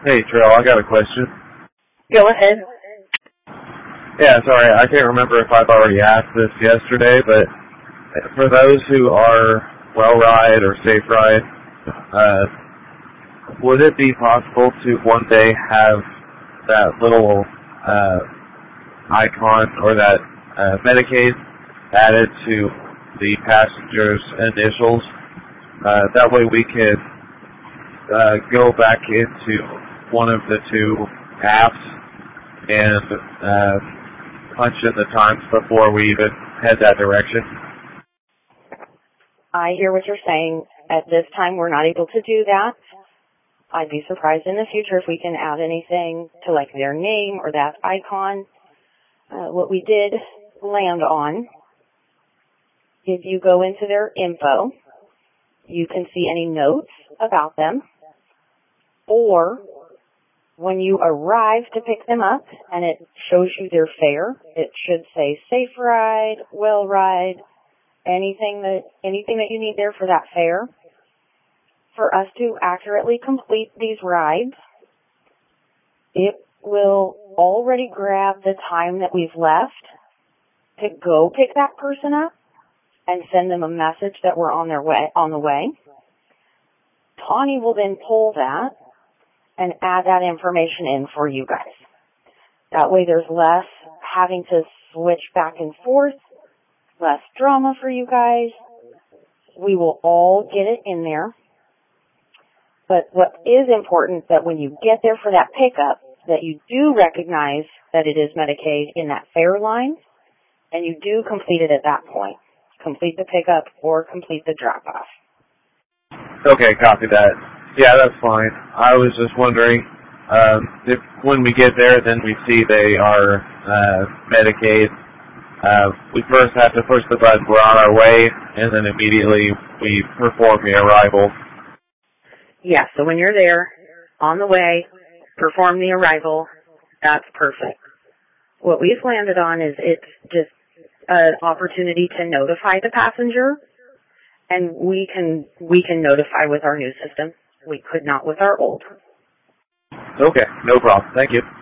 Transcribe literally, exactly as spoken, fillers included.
Hey, Trail, I got a question. Go ahead. Yeah, sorry, I can't remember if I've already asked this yesterday, but for those who are WellRide or SafeRide, uh, would it be possible to one day have that little uh, icon or that uh, Medicaid added to the passenger's initials? Uh, that way we could uh, go back into one of the two apps and uh, punch in the times before we even head that direction. I hear what you're saying. At this time, we're not able to do that. I'd be surprised in the future if we can add anything to like their name or that icon. Uh, what we did land on, if you go into their info, you can see any notes about them, or when you arrive to pick them up and it shows you their fare, it should say SafeRide, WellRide, anything that anything that you need there for that fare. For us to accurately complete these rides, it will already grab the time that we've left to go pick that person up and send them a message that we're on their way on the way. Tawny will then pull that and add that information in for you guys. That way there's less having to switch back and forth, less drama for you guys. We will all get it in there. But what is important that when you get there for that pickup, that you do recognize that it is Medicaid in that fare line, and you do complete it at that point. Complete the pickup or complete the drop-off. Okay, copy that. Yeah, that's fine. I was just wondering um, if when we get there, then we see they are uh, Medicaid. Uh, we first have to push the button, we're on our way, and then immediately we perform the arrival. Yeah, so when you're there, on the way, perform the arrival, that's perfect. What we've landed on is it's just an opportunity to notify the passenger, and we can we can notify with our new system. We could not with our old. Okay, no problem. Thank you.